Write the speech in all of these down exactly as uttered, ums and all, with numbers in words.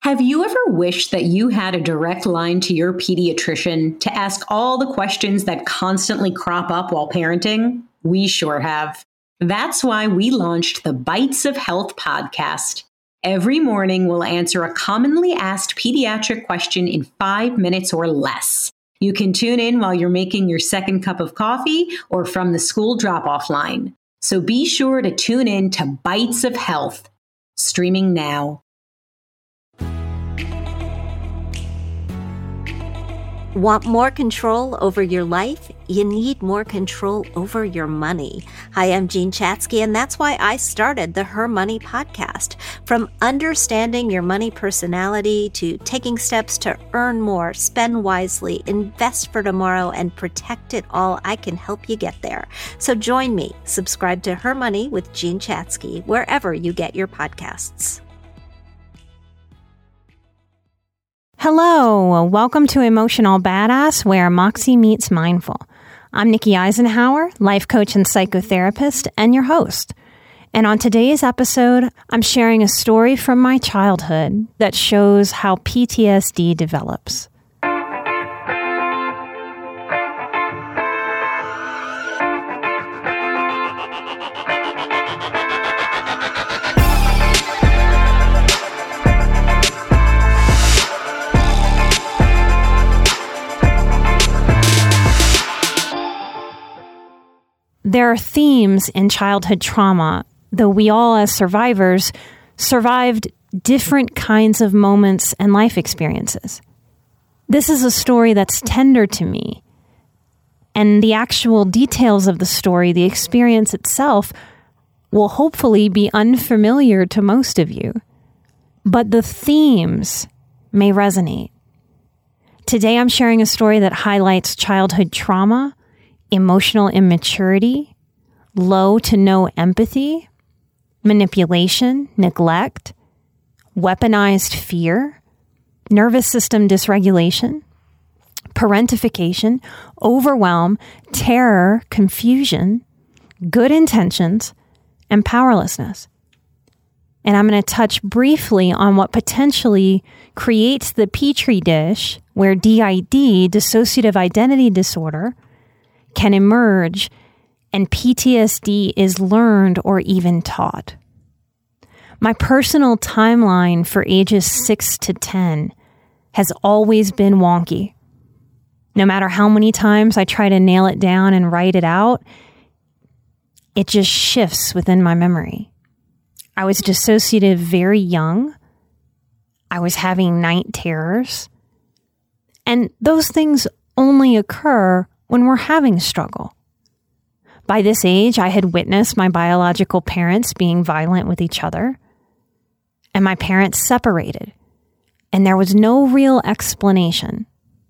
Have you ever wished that you had a direct line to your pediatrician to ask all the questions that constantly crop up while parenting? We sure have. That's why we launched the Bites of Health podcast. Every morning, we'll answer a commonly asked pediatric question in five minutes or less. You can tune in while you're making your second cup of coffee or from the school drop-off line. So be sure to tune in to Bites of Health, streaming now. Want more control over your life? You need more control over your money. Hi, I'm Jean Chatzky, and that's why I started the Her Money podcast. From understanding your money personality to taking steps to earn more, spend wisely, invest for tomorrow, and protect it all, I can help you get there. So join me. Subscribe to Her Money with Jean Chatzky wherever you get your podcasts. Hello, welcome to Emotional Badass, where Moxie meets Mindful. I'm Nikki Eisenhower, life coach and psychotherapist, and your host. And on today's episode, I'm sharing a story from my childhood that shows how P T S D develops. There are themes in childhood trauma, though we all as survivors survived different kinds of moments and life experiences. This is a story that's tender to me, and the actual details of the story, the experience itself, will hopefully be unfamiliar to most of you. But the themes may resonate. Today I'm sharing a story that highlights childhood trauma, emotional immaturity, low to no empathy, manipulation, neglect, weaponized fear, nervous system dysregulation, parentification, overwhelm, terror, confusion, good intentions, and powerlessness. And I'm going to touch briefly on what potentially creates the petri dish where D I D, dissociative identity disorder, can emerge and P T S D is learned or even taught. My personal timeline for ages six to ten has always been wonky. No matter how many times I try to nail it down and write it out, it just shifts within my memory. I was dissociative very young. I was having night terrors. And those things only occur when we're having struggle. By this age, I had witnessed my biological parents being violent with each other, and my parents separated, and there was no real explanation.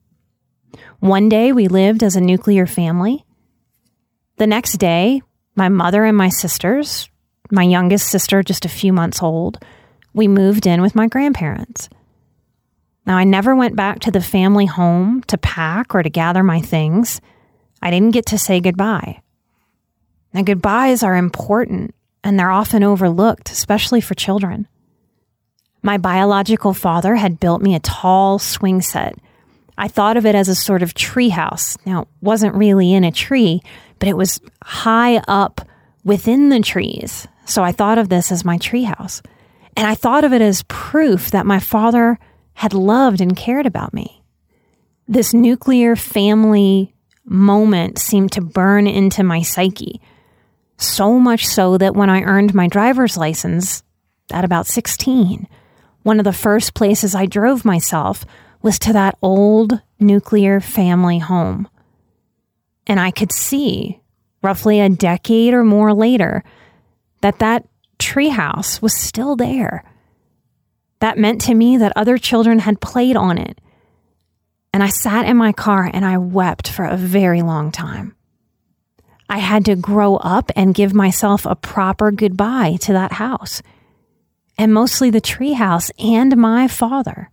One day, we lived as a nuclear family. The next day, my mother and my sisters, my youngest sister just a few months old, we moved in with my grandparents. Now, I never went back to the family home to pack or to gather my things. I didn't get to say goodbye. Now, goodbyes are important, and they're often overlooked, especially for children. My biological father had built me a tall swing set. I thought of it as a sort of tree house. Now, it wasn't really in a tree, but it was high up within the trees. So I thought of this as my tree house. And I thought of it as proof that my father had loved and cared about me. This nuclear family moment seemed to burn into my psyche, so much so that when I earned my driver's license at about sixteen, one of the first places I drove myself was to that old nuclear family home. And I could see, roughly a decade or more later, that that treehouse was still there. That meant to me that other children had played on it. And I sat in my car and I wept for a very long time. I had to grow up and give myself a proper goodbye to that house, and mostly the treehouse and my father.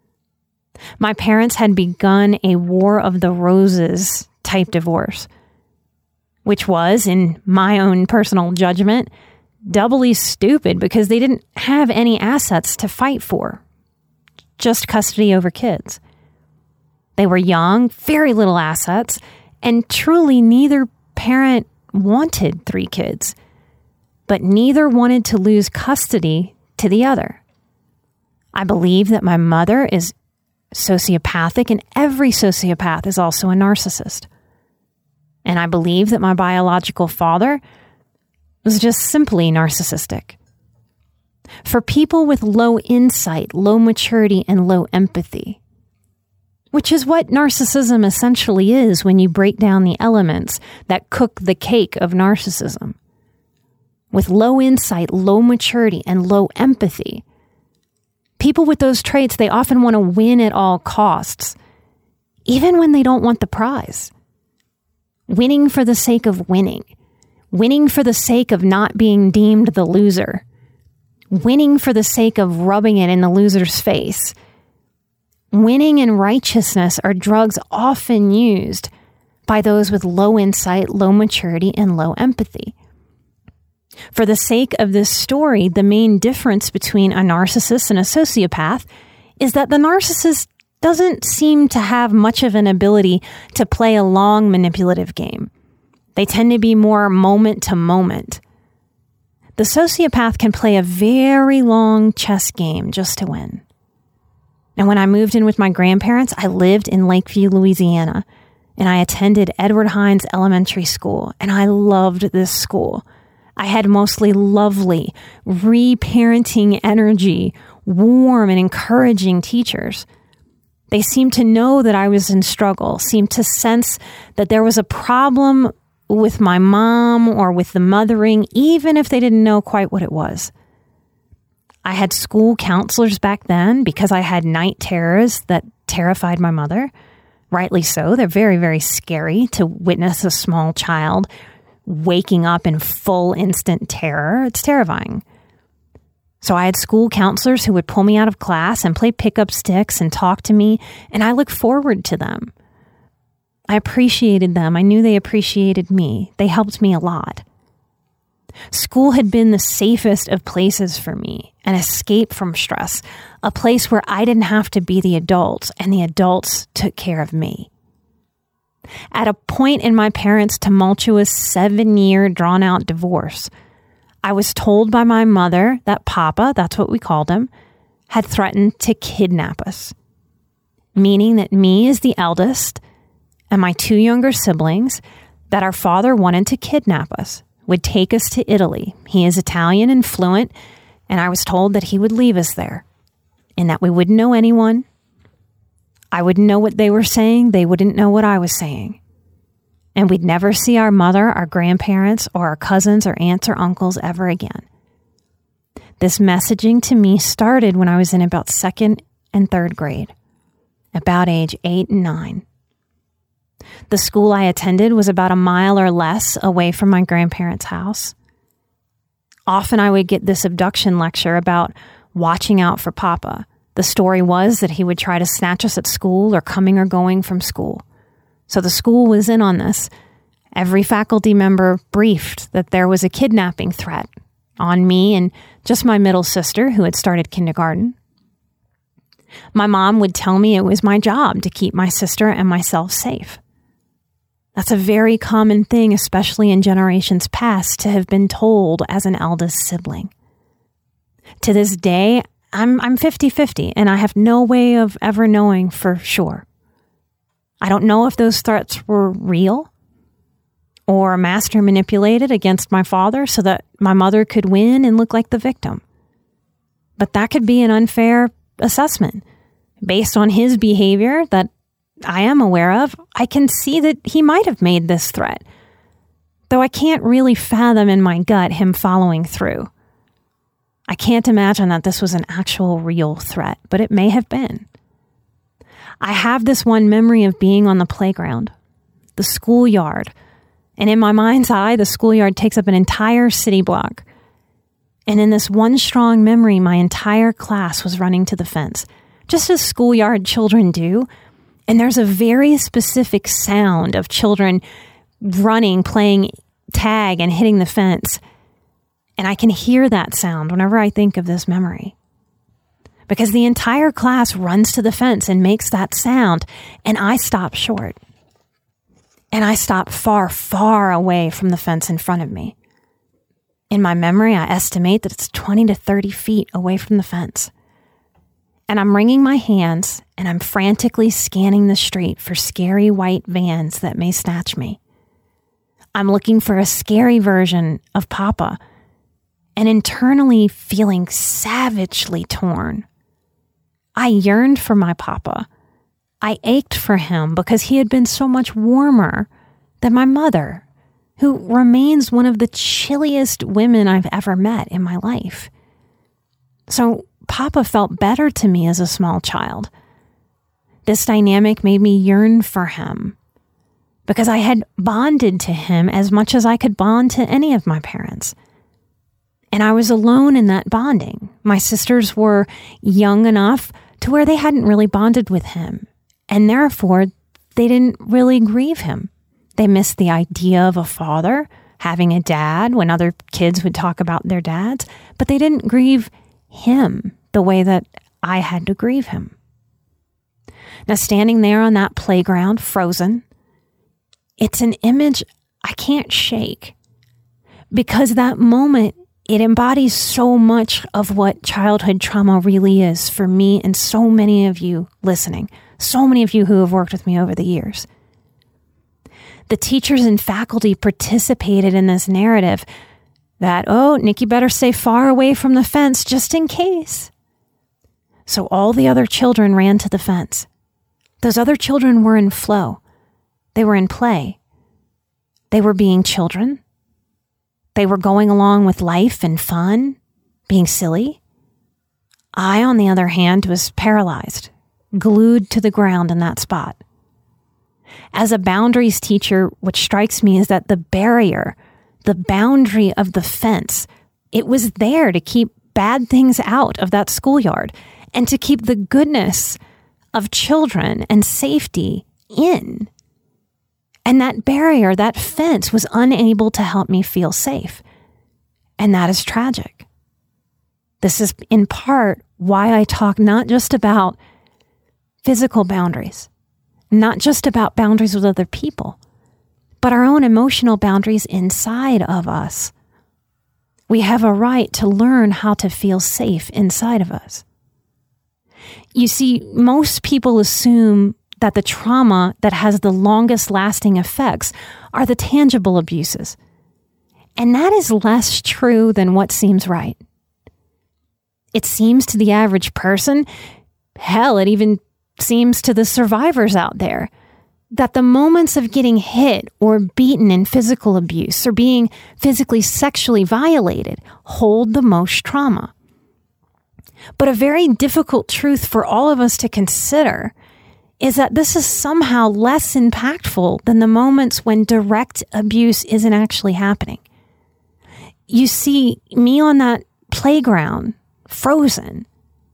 My parents had begun a War of the Roses type divorce, which was, in my own personal judgment, doubly stupid because they didn't have any assets to fight for. just custody over kids. They were young, very little assets, and truly neither parent wanted three kids, but neither wanted to lose custody to the other. I believe that my mother is sociopathic, and every sociopath is also a narcissist. And I believe that my biological father was just simply narcissistic. For people with low insight, low maturity, and low empathy, which is what narcissism essentially is when you break down the elements that cook the cake of narcissism. With low insight, low maturity, and low empathy, people with those traits, they often want to win at all costs, even when they don't want the prize. Winning for the sake of winning. Winning for the sake of not being deemed the loser. Winning for the sake of rubbing it in the loser's face. Winning and righteousness are drugs often used by those with low insight, low maturity, and low empathy. For the sake of this story, the main difference between a narcissist and a sociopath is that the narcissist doesn't seem to have much of an ability to play a long manipulative game. They tend to be more moment to moment. The sociopath can play a very long chess game just to win. And when I moved in with my grandparents, I lived in Lakeview, Louisiana, and I attended Edward Hines Elementary School, and I loved this school. I had mostly lovely, reparenting energy, warm and encouraging teachers. They seemed to know that I was in struggle, seemed to sense that there was a problem with my mom or with the mothering, even if they didn't know quite what it was. I had school counselors back then because I had night terrors that terrified my mother. Rightly so. They're very, very scary to witness a small child waking up in full instant terror. It's terrifying. So I had school counselors who would pull me out of class and play pickup sticks and talk to me, and I looked forward to them. I appreciated them. I knew they appreciated me. They helped me a lot. School had been the safest of places for me, an escape from stress, a place where I didn't have to be the adults, and the adults took care of me. At a point in my parents' tumultuous seven-year drawn-out divorce, I was told by my mother that Papa, that's what we called him, had threatened to kidnap us, meaning that me as the eldest and my two younger siblings, that our father wanted to kidnap us, would take us to Italy. He is Italian and fluent, and I was told that he would leave us there and that we wouldn't know anyone. I wouldn't know what they were saying. They wouldn't know what I was saying. And we'd never see our mother, our grandparents, or our cousins or aunts or uncles ever again. This messaging to me started when I was in about second and third grade, about age eight and nine. The school I attended was about a mile or less away from my grandparents' house. Often I would get this abduction lecture about watching out for Papa. The story was that he would try to snatch us at school or coming or going from school. So the school was in on this. Every faculty member briefed that there was a kidnapping threat on me and just my middle sister who had started kindergarten. My mom would tell me it was my job to keep my sister and myself safe. That's a very common thing, especially in generations past, to have been told as an eldest sibling. To this day, I'm I'm fifty-fifty, and I have no way of ever knowing for sure. I don't know if those threats were real or master manipulated against my father so that my mother could win and look like the victim. But that could be an unfair assessment. Based on his behavior that I am aware of, I can see that he might have made this threat, though I can't really fathom in my gut him following through. I can't imagine that this was an actual real threat, but it may have been. I have this one memory of being on the playground, the schoolyard, and in my mind's eye, the schoolyard takes up an entire city block. And in this one strong memory, my entire class was running to the fence, just as schoolyard children do. And there's a very specific sound of children running, playing tag and hitting the fence. And I can hear that sound whenever I think of this memory. because the entire class runs to the fence and makes that sound, and I stop short. And I stop far, far away from the fence in front of me. In my memory, I estimate that it's twenty to thirty feet away from the fence. And I'm wringing my hands, and I'm frantically scanning the street for scary white vans that may snatch me. I'm looking for a scary version of Papa, and internally feeling savagely torn. I yearned for my Papa. I ached for him because he had been so much warmer than my mother, who remains one of the chilliest women I've ever met in my life. So Papa felt better to me as a small child. This dynamic made me yearn for him because I had bonded to him as much as I could bond to any of my parents. And I was alone in that bonding. My sisters were young enough to where they hadn't really bonded with him, and therefore they didn't really grieve him. They missed the idea of a father, having a dad when other kids would talk about their dads, but they didn't grieve him the way that I had to grieve him. Now, standing there on that playground, frozen, it's an image I can't shake, because that moment, it embodies so much of what childhood trauma really is for me and so many of you listening, so many of you who have worked with me over the years. The teachers and faculty participated in this narrative that, oh, Nikki better stay far away from the fence just in case. So all the other children ran to the fence. Those other children were in flow. They were in play. They were being children. They were going along with life and fun, being silly. I, on the other hand, was paralyzed, glued to the ground in that spot. As a boundaries teacher, what strikes me is that the barrier, the boundary of the fence, it was there to keep bad things out of that schoolyard and to keep the goodness of children and safety in. And that barrier, that fence, was unable to help me feel safe. And that is tragic. This is in part why I talk not just about physical boundaries, not just about boundaries with other people, but our own emotional boundaries inside of us. We have a right to learn how to feel safe inside of us. You see, most people assume that the trauma that has the longest lasting effects are the tangible abuses. And that is less true than what seems right. It seems to the average person, hell, it even seems to the survivors out there, that the moments of getting hit or beaten in physical abuse or being physically sexually violated hold the most trauma. But a very difficult truth for all of us to consider is that this is somehow less impactful than the moments when direct abuse isn't actually happening. You see, me on that playground, frozen,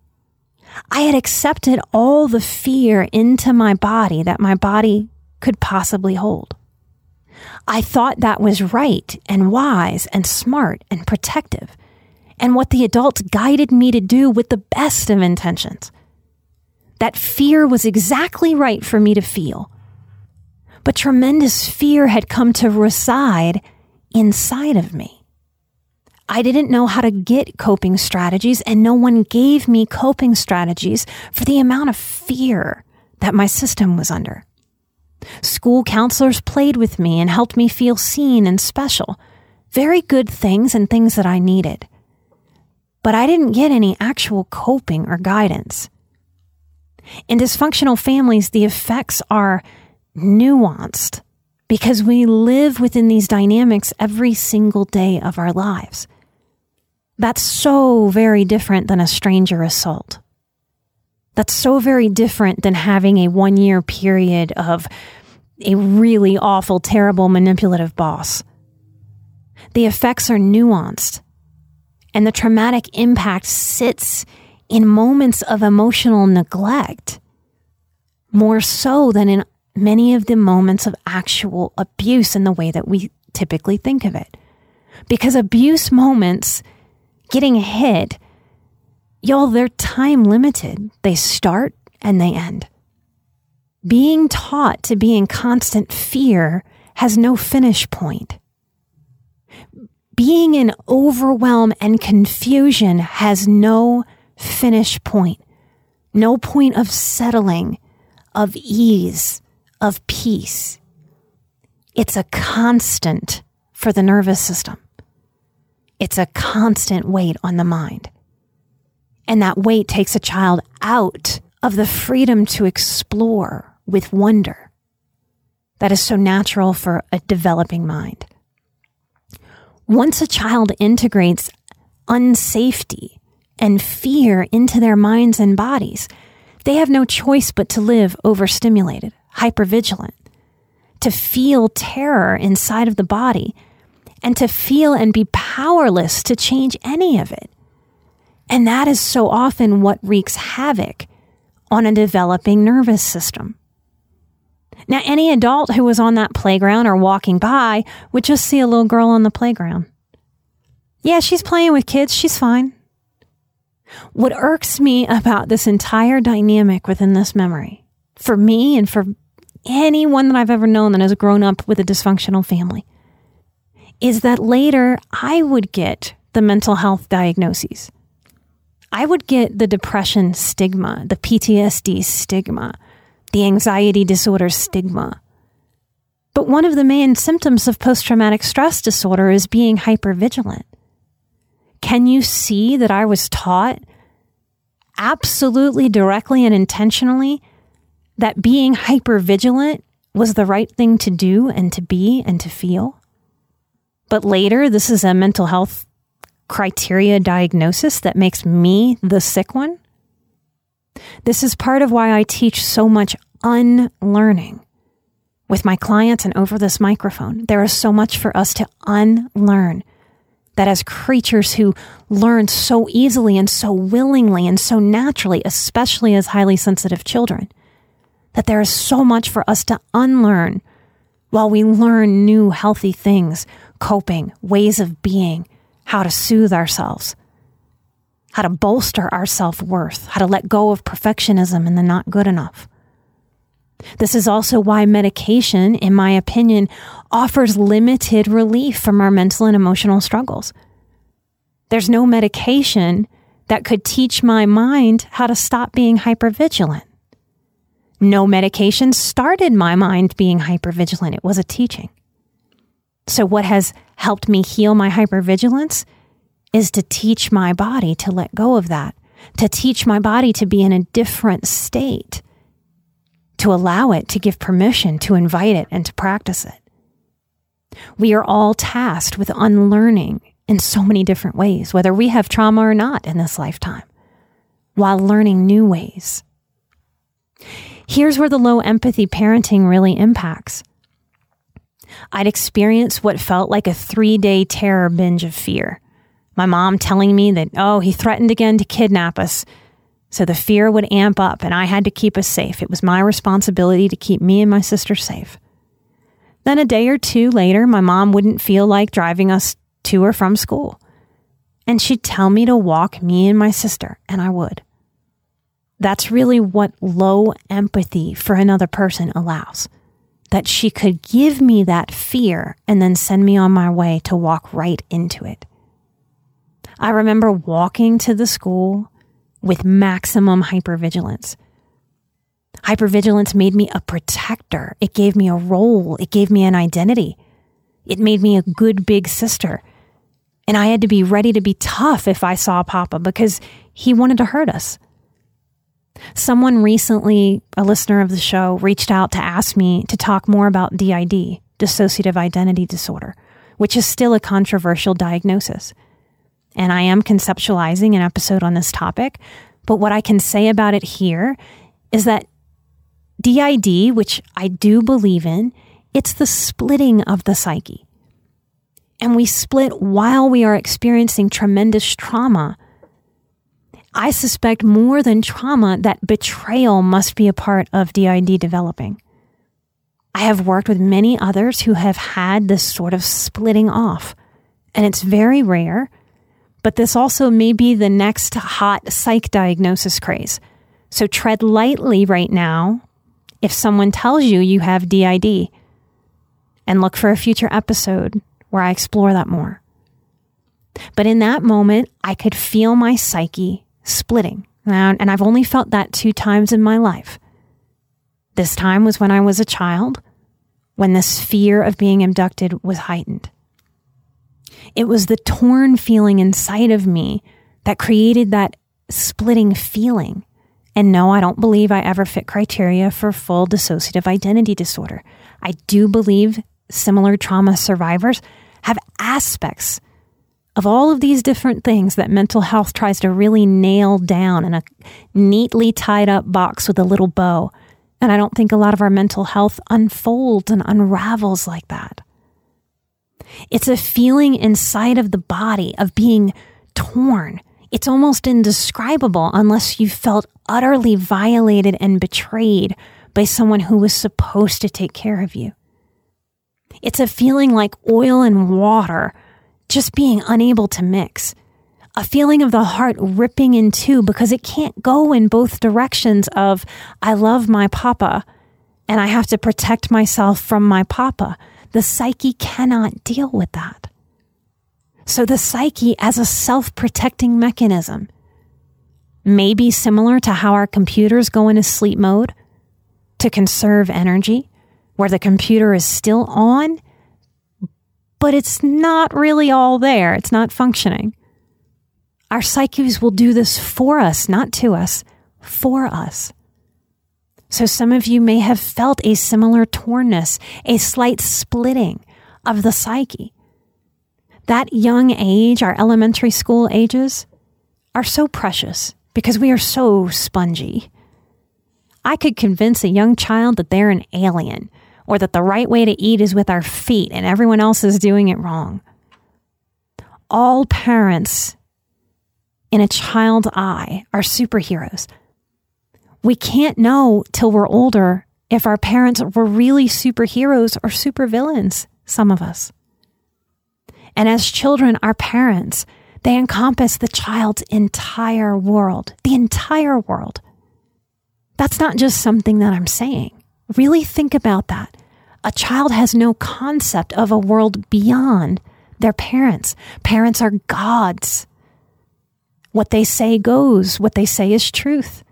I had accepted all the fear into my body that my body could possibly hold. I thought that was right and wise and smart and protective, and what the adults guided me to do with the best of intentions. That fear was exactly right for me to feel. But tremendous fear had come to reside inside of me. I didn't know how to get coping strategies, and no one gave me coping strategies for the amount of fear that my system was under. School counselors played with me and helped me feel seen and special. Very good things and things that I needed. But I didn't get any actual coping or guidance. In dysfunctional families, the effects are nuanced because we live within these dynamics every single day of our lives. That's so very different than a stranger assault. That's so very different than having a one-year period of a really awful, terrible, manipulative boss. The effects are nuanced, and the traumatic impact sits in moments of emotional neglect, more so than in many of the moments of actual abuse in the way that we typically think of it. Because abuse moments, getting hit, Y'all, they're time limited. They start and they end. Being taught to be in constant fear has no finish point. Being in overwhelm and confusion has no finish point. No point of settling, of ease, of peace. It's a constant for the nervous system. It's a constant weight on the mind. And that weight takes a child out of the freedom to explore with wonder that is so natural for a developing mind. Once a child integrates unsafety and fear into their minds and bodies, they have no choice but to live overstimulated, hypervigilant, to feel terror inside of the body, and to feel and be powerless to change any of it. And that is so often what wreaks havoc on a developing nervous system. Now, any adult who was on that playground or walking by would just see a little girl on the playground. Yeah, she's playing with kids. She's fine. What irks me about this entire dynamic within this memory, for me and for anyone that I've ever known that has grown up with a dysfunctional family, is that later I would get the mental health diagnoses. I would get the depression stigma, the P T S D stigma, the anxiety disorder stigma. But one of the main symptoms of post-traumatic stress disorder is being hypervigilant. Can you see that I was taught absolutely directly and intentionally that being hypervigilant was the right thing to do and to be and to feel? But later, this is a mental health criteria diagnosis that makes me the sick one. This is part of why I teach so much unlearning with my clients and over this microphone. There is so much for us to unlearn, that as creatures who learn so easily and so willingly and so naturally, especially as highly sensitive children, that there is so much for us to unlearn while we learn new healthy things, coping, ways of being, how to soothe ourselves, how to bolster our self-worth, how to let go of perfectionism and the not good enough. This is also why medication, in my opinion, offers limited relief from our mental and emotional struggles. There's no medication that could teach my mind how to stop being hypervigilant. No medication started my mind being hypervigilant. It was a teaching. So what has helped me heal my hypervigilance is to teach my body to let go of that, to teach my body to be in a different state, to allow it, to give permission, to invite it, and to practice it. We are all tasked with unlearning in so many different ways, whether we have trauma or not in this lifetime, while learning new ways. Here's where the low empathy parenting really impacts. I'd experienced what felt like a three-day terror binge of fear. My mom telling me that, oh, he threatened again to kidnap us. So the fear would amp up and I had to keep us safe. It was my responsibility to keep me and my sister safe. Then a day or two later, my mom wouldn't feel like driving us to or from school. And she'd tell me to walk me and my sister, and I would. That's really what low empathy for another person allows. That she could give me that fear and then send me on my way to walk right into it. I remember walking to the school with maximum hypervigilance. Hypervigilance made me a protector. It gave me a role. It gave me an identity. It made me a good big sister. And I had to be ready to be tough if I saw Papa because he wanted to hurt us. Someone recently, a listener of the show, reached out to ask me to talk more about D I D, dissociative identity disorder, which is still a controversial diagnosis. And I am conceptualizing an episode on this topic, but what I can say about it here is that D I D, which I do believe in, it's the splitting of the psyche. And we split while we are experiencing tremendous trauma. I suspect more than trauma that betrayal must be a part of D I D developing. I have worked with many others who have had this sort of splitting off, and it's very rare, but this also may be the next hot psych diagnosis craze. So tread lightly right now if someone tells you you have D I D, and look for a future episode where I explore that more. But in that moment, I could feel my psyche splitting. And I've only felt that two times in my life. This time was when I was a child, when this fear of being abducted was heightened. It was the torn feeling inside of me that created that splitting feeling. And no, I don't believe I ever fit criteria for full dissociative identity disorder. I do believe similar trauma survivors have aspects of all of these different things that mental health tries to really nail down in a neatly tied up box with a little bow. And I don't think a lot of our mental health unfolds and unravels like that. It's a feeling inside of the body of being torn. It's almost indescribable unless you felt utterly violated and betrayed by someone who was supposed to take care of you. It's a feeling like oil and water just being unable to mix. A feeling of the heart ripping in two because it can't go in both directions of, I love my papa and I have to protect myself from my papa. The psyche cannot deal with that. So the psyche as a self-protecting mechanism may be similar to how our computers go into sleep mode to conserve energy, where the computer is still on, but it's not really all there. It's not functioning. Our psyches will do this for us, not to us, for us. So some of you may have felt a similar tornness, a slight splitting of the psyche. That young age, our elementary school ages, are so precious because we are so spongy. I could convince a young child that they're an alien or that the right way to eat is with our feet and everyone else is doing it wrong. All parents in a child's eye are superheroes. We can't know till we're older if our parents were really superheroes or supervillains, some of us. And as children, our parents, they encompass the child's entire world, the entire world. That's not just something that I'm saying. Really think about that. A child has no concept of a world beyond their parents. Parents are gods. What they say goes. What they say is truth.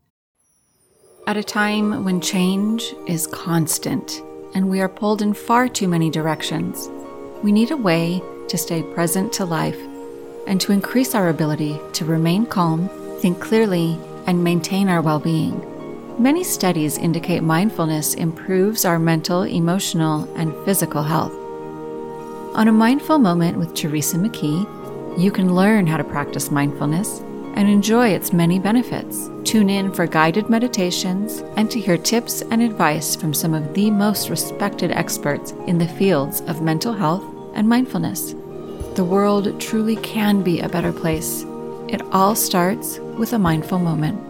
At a time when change is constant and we are pulled in far too many directions, we need a way to stay present to life and to increase our ability to remain calm, think clearly, and maintain our well-being. Many studies indicate mindfulness improves our mental, emotional, and physical health. On A Mindful Moment with Teresa McKee, you can learn how to practice mindfulness and enjoy its many benefits. Tune in for guided meditations and to hear tips and advice from some of the most respected experts in the fields of mental health and mindfulness. The world truly can be a better place. It all starts with a mindful moment.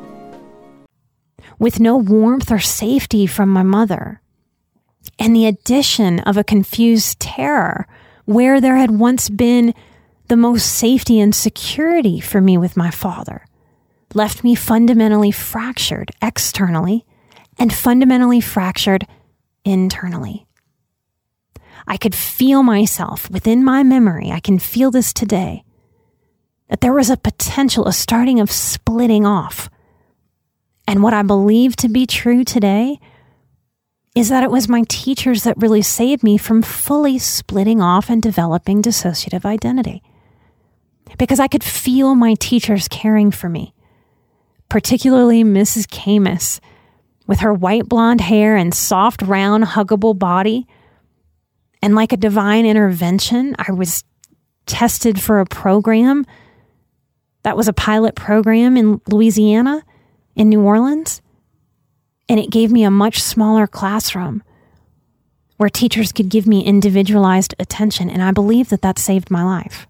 With no warmth or safety from my mother, and the addition of a confused terror where there had once been the most safety and security for me with my father, left me fundamentally fractured externally and fundamentally fractured internally. I could feel myself within my memory, I can feel this today, that there was a potential, a starting of splitting off. And what I believe to be true today is that it was my teachers that really saved me from fully splitting off and developing dissociative identity. Because I could feel my teachers caring for me, particularly Missus Camus, with her white blonde hair and soft, round, huggable body. And like a divine intervention, I was tested for a program that was a pilot program in Louisiana, in New Orleans. And it gave me a much smaller classroom where teachers could give me individualized attention. And I believe that that saved my life.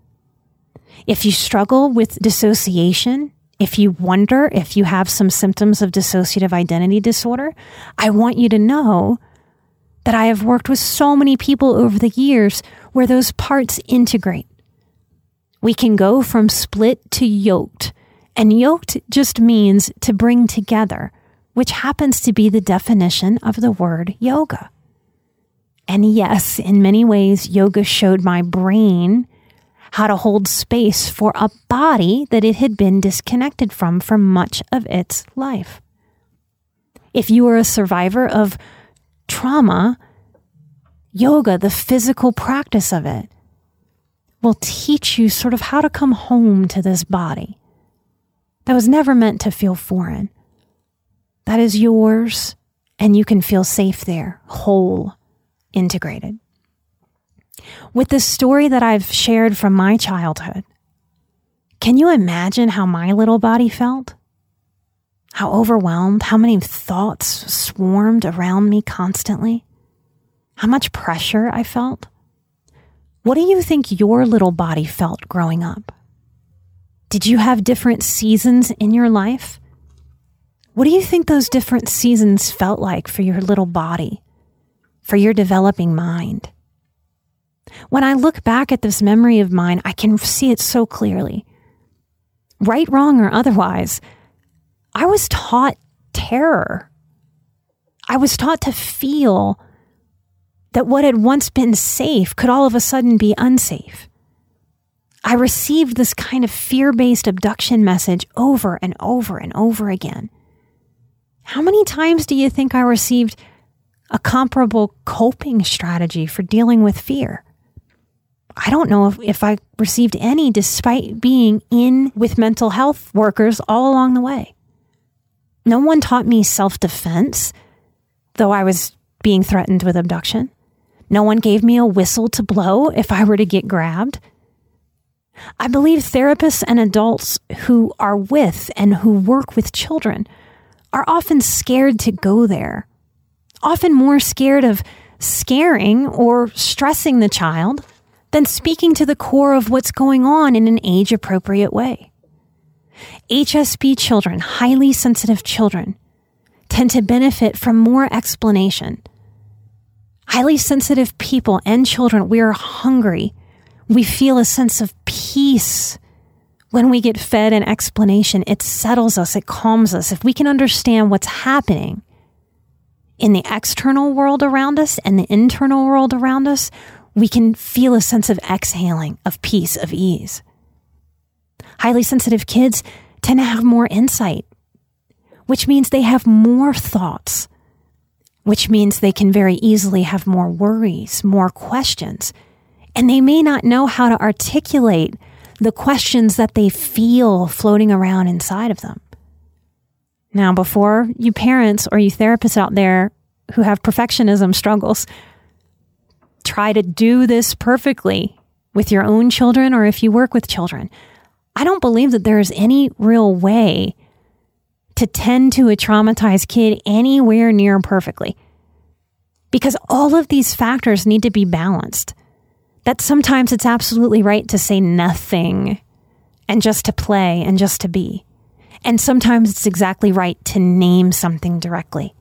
If you struggle with dissociation, if you wonder if you have some symptoms of dissociative identity disorder, I want you to know that I have worked with so many people over the years where those parts integrate, We can go from split to yoked, and yoked just means to bring together, which happens to be the definition of the word yoga. And yes, in many ways, yoga showed my brain how to hold space for a body that it had been disconnected from for much of its life. If you are a survivor of trauma, yoga, the physical practice of it, will teach you sort of how to come home to this body that was never meant to feel foreign. That is yours, and you can feel safe there, whole, integrated. With the story that I've shared from my childhood, can you imagine how my little body felt? How overwhelmed, how many thoughts swarmed around me constantly? How much pressure I felt? What do you think your little body felt growing up? Did you have different seasons in your life? What do you think those different seasons felt like for your little body, for your developing mind? When I look back at this memory of mine, I can see it so clearly. Right, wrong, or otherwise, I was taught terror. I was taught to feel that what had once been safe could all of a sudden be unsafe. I received this kind of fear-based abduction message over and over and over again. How many times do you think I received a comparable coping strategy for dealing with fear? I don't know if, if I received any, despite being in with mental health workers all along the way. No one taught me self-defense, though I was being threatened with abduction. No one gave me a whistle to blow if I were to get grabbed. I believe therapists and adults who are with and who work with children are often scared to go there, often more scared of scaring or stressing the child than speaking to the core of what's going on in an age-appropriate way. H S P children, highly sensitive children, tend to benefit from more explanation. Highly sensitive people and children, we are hungry. We feel a sense of peace when we get fed an explanation. It settles us, it calms us. If we can understand what's happening in the external world around us and the internal world around us, we can feel a sense of exhaling, of peace, of ease. Highly sensitive kids tend to have more insight, which means they have more thoughts, which means they can very easily have more worries, more questions, and they may not know how to articulate the questions that they feel floating around inside of them. Now, before you parents or you therapists out there who have perfectionism struggles try to do this perfectly with your own children, or if you work with children, I don't believe that there's any real way to tend to a traumatized kid anywhere near perfectly, because all of these factors need to be balanced. That sometimes it's absolutely right to say nothing and just to play and just to be. And sometimes it's exactly right to name something directly.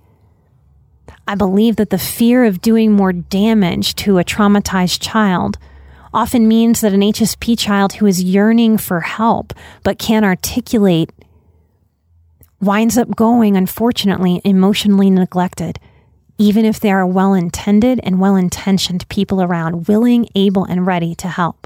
I believe that the fear of doing more damage to a traumatized child often means that an H S P child who is yearning for help but can't articulate winds up going, unfortunately, emotionally neglected, even if they are well-intended and well-intentioned people around, willing, able, and ready to help.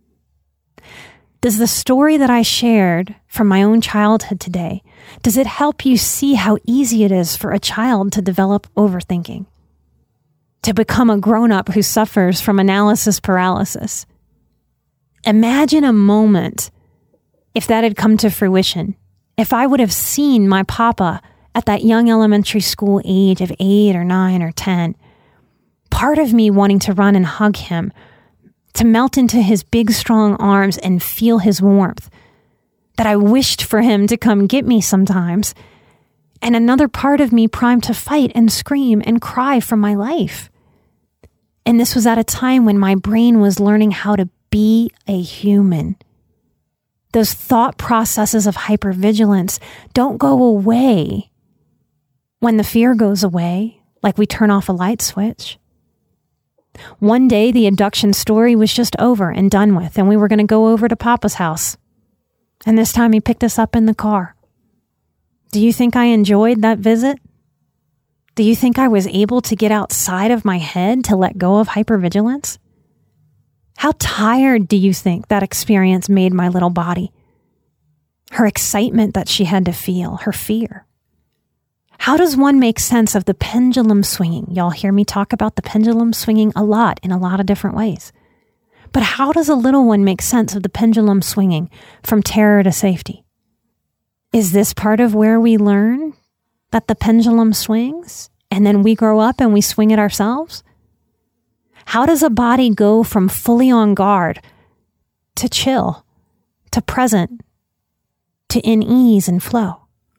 Does the story that I shared from my own childhood today, does it help you see how easy it is for a child to develop overthinking, to become a grown-up who suffers from analysis paralysis? Imagine a moment if that had come to fruition, if I would have seen my papa at that young elementary school age of eight or nine or ten, part of me wanting to run and hug him, to melt into his big, strong arms and feel his warmth, that I wished for him to come get me sometimes, and another part of me primed to fight and scream and cry for my life. And this was at a time when my brain was learning how to be a human. Those thought processes of hypervigilance don't go away when the fear goes away, like we turn off a light switch. One day, the abduction story was just over and done with, and we were going to go over to Papa's house. And this time he picked us up in the car. Do you think I enjoyed that visit? Do you think I was able to get outside of my head to let go of hypervigilance? How tired do you think that experience made my little body? Her excitement that she had to feel, her fear. How does one make sense of the pendulum swinging? Y'all hear me talk about the pendulum swinging a lot in a lot of different ways. But how does a little one make sense of the pendulum swinging from terror to safety? Is this part of where we learn that the pendulum swings and then we grow up and we swing it ourselves? How does a body go from fully on guard to chill, to present, to in ease and flow?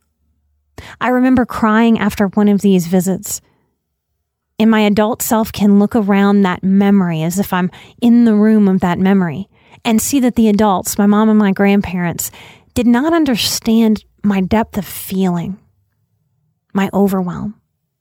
I remember crying after one of these visits. And my adult self can look around that memory as if I'm in the room of that memory and see that the adults, my mom and my grandparents, did not understand my depth of feeling, my overwhelm.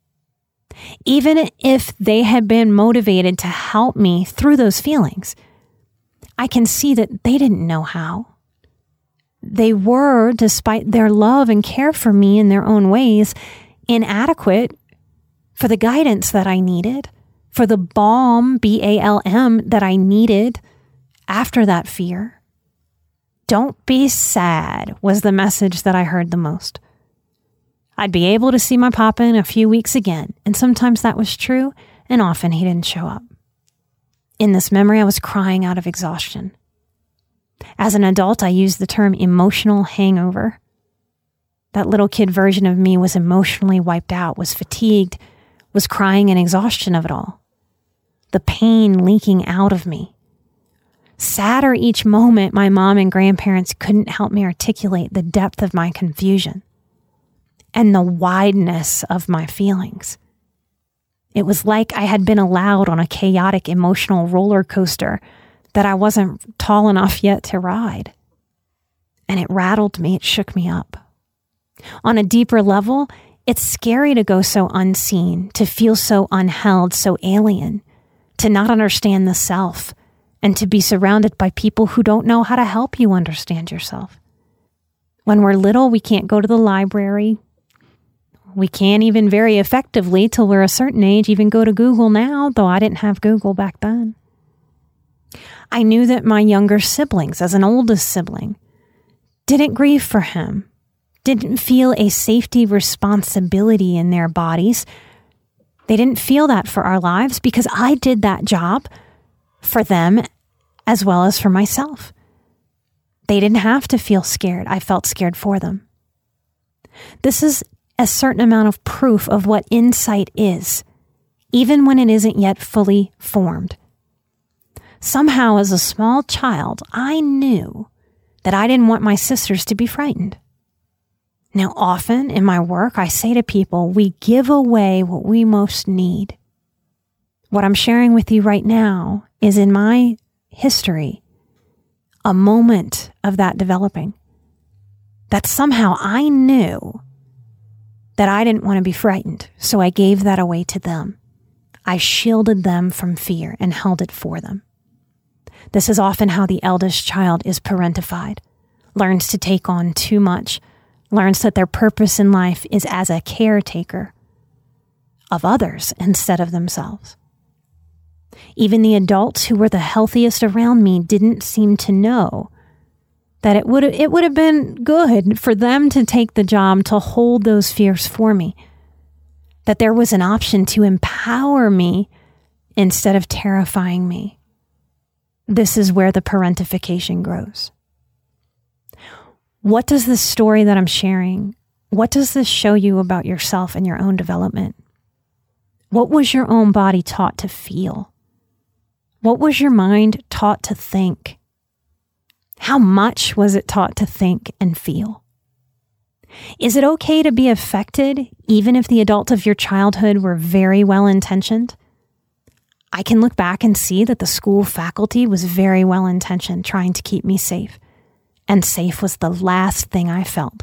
Even if they had been motivated to help me through those feelings, I can see that they didn't know how. They were, despite their love and care for me in their own ways, inadequate for the guidance that I needed, for the balm, B A L M, that I needed after that fear. Don't be sad was the message that I heard the most. I'd be able to see my papa in a few weeks again, and sometimes that was true, and often he didn't show up. In this memory, I was crying out of exhaustion. As an adult, I used the term emotional hangover. That little kid version of me was emotionally wiped out, was fatigued, was crying in exhaustion of it all. The pain leaking out of me. Sadder each moment, my mom and grandparents couldn't help me articulate the depth of my confusion and the wideness of my feelings. It was like I had been allowed on a chaotic emotional roller coaster that I wasn't tall enough yet to ride. And it rattled me, it shook me up. On a deeper level, it's scary to go so unseen, to feel so unheld, so alien, to not understand the self, and to be surrounded by people who don't know how to help you understand yourself. When we're little, we can't go to the library. We can't even very effectively, till we're a certain age, even go to Google now, though I didn't have Google back then. I knew that my younger siblings, as an oldest sibling, didn't grieve for him, didn't feel a safety responsibility in their bodies. They didn't feel that for our lives because I did that job for them as well as for myself. They didn't have to feel scared. I felt scared for them. This is a certain amount of proof of what insight is, even when it isn't yet fully formed. Somehow, as a small child, I knew that I didn't want my sisters to be frightened. Now, often in my work, I say to people, we give away what we most need. What I'm sharing with you right now is in my history, a moment of that developing. That somehow I knew that I didn't want to be frightened, so I gave that away to them. I shielded them from fear and held it for them. This is often how the eldest child is parentified, learns to take on too much, learns that their purpose in life is as a caretaker of others instead of themselves. Even the adults who were the healthiest around me didn't seem to know that it would it would have been good for them to take the job to hold those fears for me, that there was an option to empower me instead of terrifying me. This is where the parentification grows. What does this story that I'm sharing, what does this show you about yourself and your own development? What was your own body taught to feel? What was your mind taught to think? How much was it taught to think and feel? Is it okay to be affected even if the adults of your childhood were very well-intentioned? I can look back and see that the school faculty was very well-intentioned, trying to keep me safe. And safe was the last thing I felt.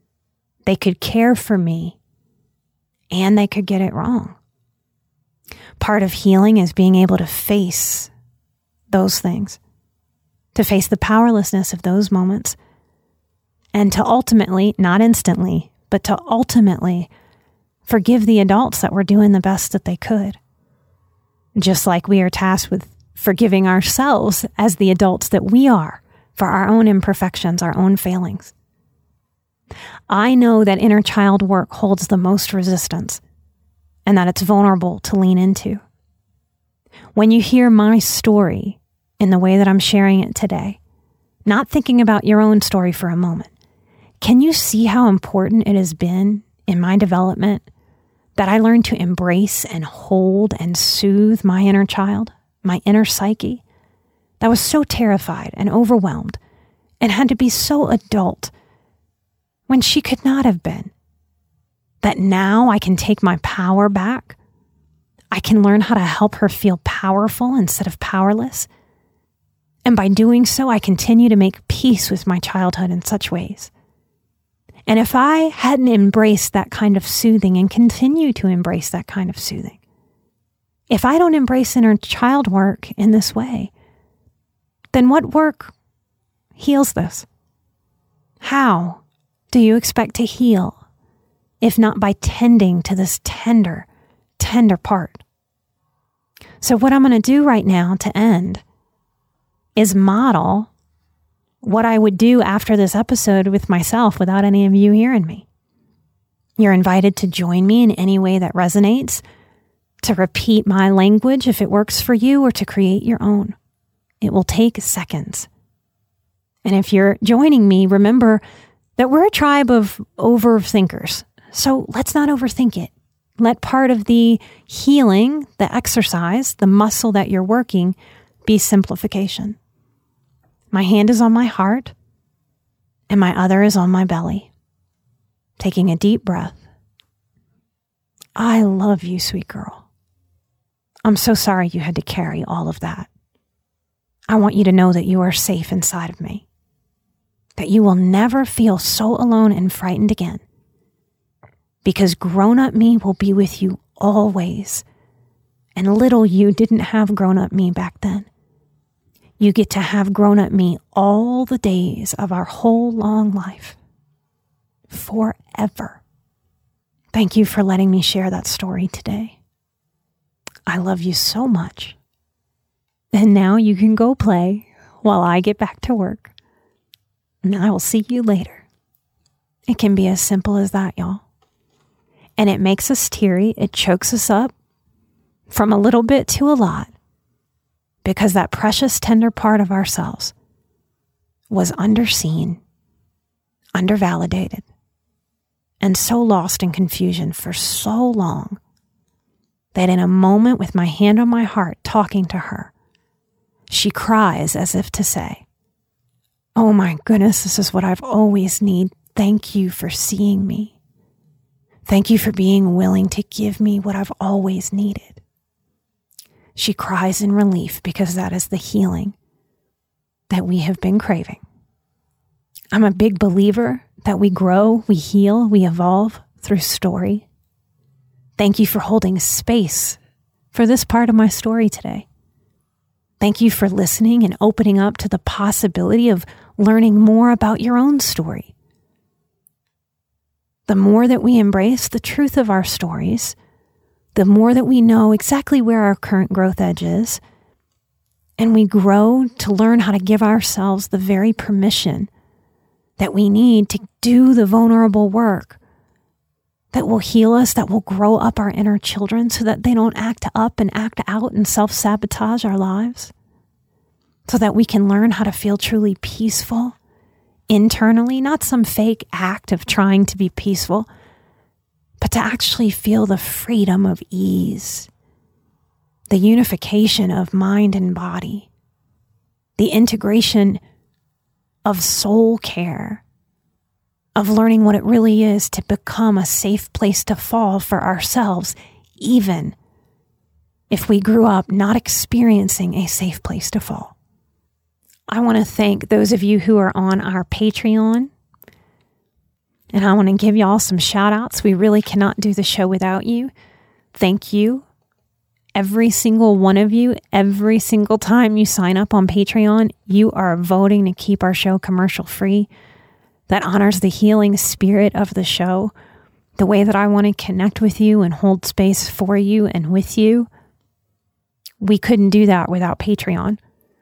They could care for me, and they could get it wrong. Part of healing is being able to face those things, to face the powerlessness of those moments, and to ultimately, not instantly, but to ultimately forgive the adults that were doing the best that they could. Just like we are tasked with forgiving ourselves as the adults that we are for our own imperfections, our own failings. I know that inner child work holds the most resistance and that it's vulnerable to lean into. When you hear my story in the way that I'm sharing it today, not thinking about your own story for a moment, can you see how important it has been in my development that I learned to embrace and hold and soothe my inner child, my inner psyche, that was so terrified and overwhelmed and had to be so adult when she could not have been? That now I can take my power back. I can learn how to help her feel powerful instead of powerless. And by doing so, I continue to make peace with my childhood in such ways. And if I hadn't embraced that kind of soothing and continue to embrace that kind of soothing, if I don't embrace inner child work in this way, then what work heals this? How do you expect to heal if not by tending to this tender, tender part? So what I'm going to do right now to end is model what I would do after this episode with myself without any of you hearing me. You're invited to join me in any way that resonates, to repeat my language if it works for you, or to create your own. It will take seconds. And if you're joining me, remember that we're a tribe of overthinkers. So let's not overthink it. Let part of the healing, the exercise, the muscle that you're working, be simplification. My hand is on my heart, and my other is on my belly. Taking a deep breath. I love you, sweet girl. I'm so sorry you had to carry all of that. I want you to know that you are safe inside of me, that you will never feel so alone and frightened again, because grown-up me will be with you always, and little you didn't have grown-up me back then. You get to have grown-up me all the days of our whole long life, forever. Thank you for letting me share that story today. I love you so much. And now you can go play while I get back to work. And I will see you later. It can be as simple as that, y'all. And it makes us teary. It chokes us up from a little bit to a lot, because that precious, tender part of ourselves was underseen, undervalidated, and so lost in confusion for so long that in a moment with my hand on my heart talking to her, she cries as if to say, "Oh my goodness, this is what I've always needed. Thank you for seeing me. Thank you for being willing to give me what I've always needed." She cries in relief because that is the healing that we have been craving. I'm a big believer that we grow, we heal, we evolve through story. Thank you for holding space for this part of my story today. Thank you for listening and opening up to the possibility of learning more about your own story. The more that we embrace the truth of our stories, the more that we know exactly where our current growth edge is, and we grow to learn how to give ourselves the very permission that we need to do the vulnerable work that will heal us, that will grow up our inner children so that they don't act up and act out and self-sabotage our lives, so that we can learn how to feel truly peaceful internally, not some fake act of trying to be peaceful, but to actually feel the freedom of ease, the unification of mind and body, the integration of soul care, of learning what it really is to become a safe place to fall for ourselves, even if we grew up not experiencing a safe place to fall. I want to thank those of you who are on our Patreon, and I want to give y'all some shout outs. We really cannot do the show without you. Thank you. every single one of you, every single time you sign up on Patreon, you are voting to keep our show commercial free. That honors the healing spirit of the show, the way that I want to connect with you and hold space for you and with you. We couldn't do that without Patreon.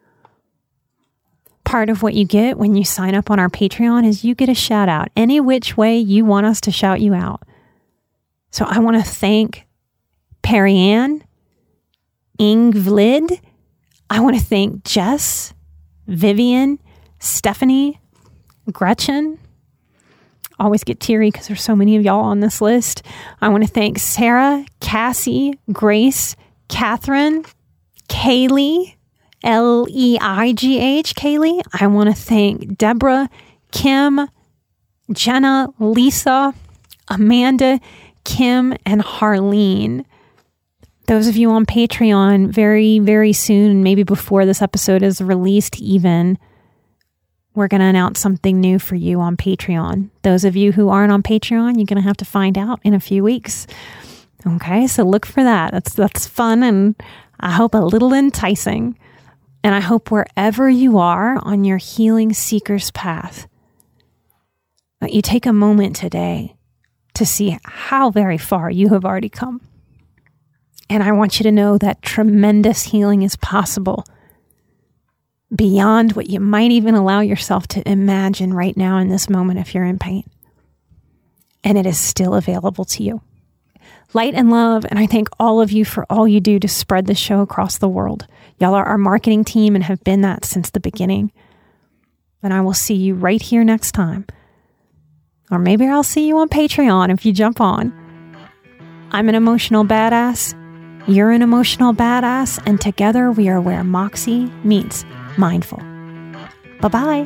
Part of what you get when you sign up on our Patreon is you get a shout out any which way you want us to shout you out. So I want to thank Perry Ann, Ingvlid. I want to thank Jess, Vivian, Stephanie, Gretchen. Always get teary because there's so many of y'all on this list. I want to thank Sarah, Cassie, Grace, Catherine, Kaylee, L E I G H, Kaylee. I want to thank Deborah, Kim, Jenna, Lisa, Amanda, Kim, and Harleen. Those of you on Patreon, very, very soon, maybe before this episode is released even, we're going to announce something new for you on Patreon. Those of you who aren't on Patreon, you're going to have to find out in a few weeks. Okay, so look for that. That's that's fun and I hope a little enticing. And I hope wherever you are on your healing seeker's path, that you take a moment today to see how very far you have already come. And I want you to know that tremendous healing is possible beyond what you might even allow yourself to imagine right now in this moment if you're in pain. And it is still available to you. Light and love, and I thank all of you for all you do to spread the show across the world. Y'all are our marketing team and have been that since the beginning. And I will see you right here next time. Or maybe I'll see you on Patreon if you jump on. I'm an emotional badass. You're an emotional badass. And together we are where Moxie meets mindful. Bye-bye.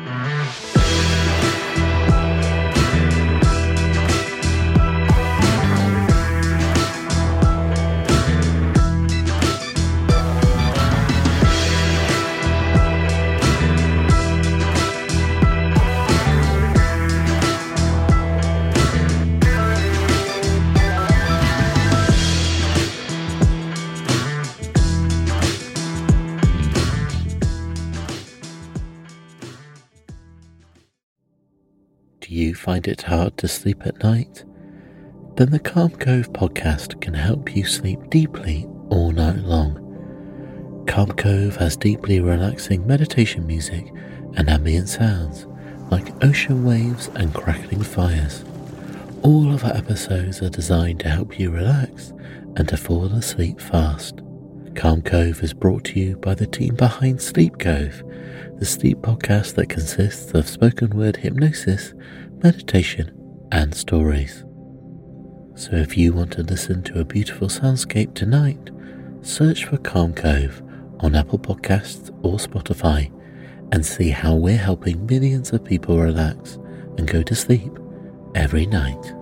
Do you find it hard to sleep at night? Then the Calm Cove podcast can help you sleep deeply all night long. Calm Cove has deeply relaxing meditation music and ambient sounds like ocean waves and crackling fires. All of our episodes are designed to help you relax and to fall asleep fast. Calm Cove is brought to you by the team behind Sleep Cove, the sleep podcast that consists of spoken word hypnosis, meditation, and stories. So if you want to listen to a beautiful soundscape tonight, search for Calm Cove on Apple Podcasts or Spotify and see how we're helping millions of people relax and go to sleep every night.